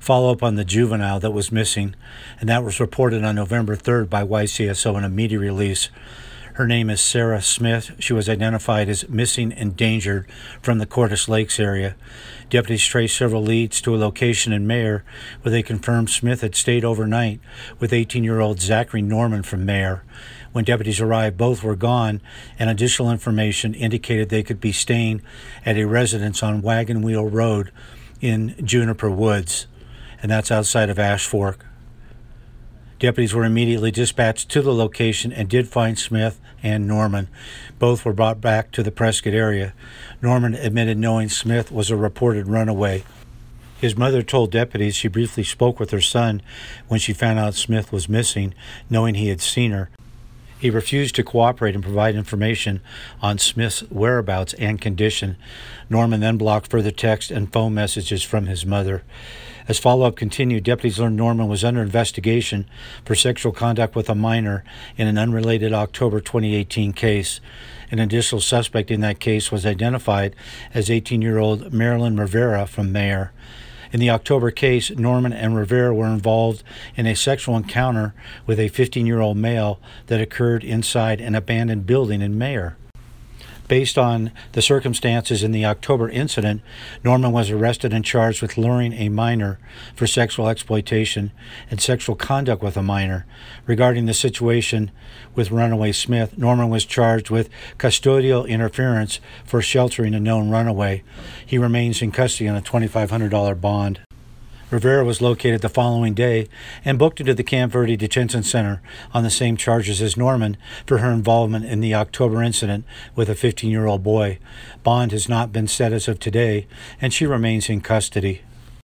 follow up on the juvenile that was missing, and that was reported on November 3rd by YCSO in a media release. Her name is Sarah Smith. She was identified as missing and endangered from the Cordes Lakes area. Deputies traced several leads to a location in Mayer where they confirmed Smith had stayed overnight with 18-year-old Zachary Norman from Mayer. When deputies arrived, both were gone, and additional information indicated they could be staying at a residence on Wagon Wheel Road in Juniper Woods, and that's outside of Ash Fork. Deputies were immediately dispatched to the location and did find Smith and Norman. Both were brought back to the Prescott area. Norman admitted knowing Smith was a reported runaway. His mother told deputies she briefly spoke with her son when she found out Smith was missing, knowing he had seen her. He refused to cooperate and provide information on Smith's whereabouts and condition. Norman then blocked further text and phone messages from his mother. As follow-up continued, deputies learned Norman was under investigation for sexual conduct with a minor in an unrelated October 2018 case. An additional suspect in that case was identified as 18-year-old Marilyn Rivera from Mayer. In the October case, Norman and Rivera were involved in a sexual encounter with a 15-year-old male that occurred inside an abandoned building in Mayer. Based on the circumstances in the October incident, Norman was arrested and charged with luring a minor for sexual exploitation and sexual conduct with a minor. Regarding the situation with runaway Smith, Norman was charged with custodial interference for sheltering a known runaway. He remains in custody on a $2,500 bond. Rivera was located the following day and booked into the Camp Verde Detention Center on the same charges as Norman for her involvement in the October incident with a 15-year-old boy. Bond has not been set as of today, and she remains in custody.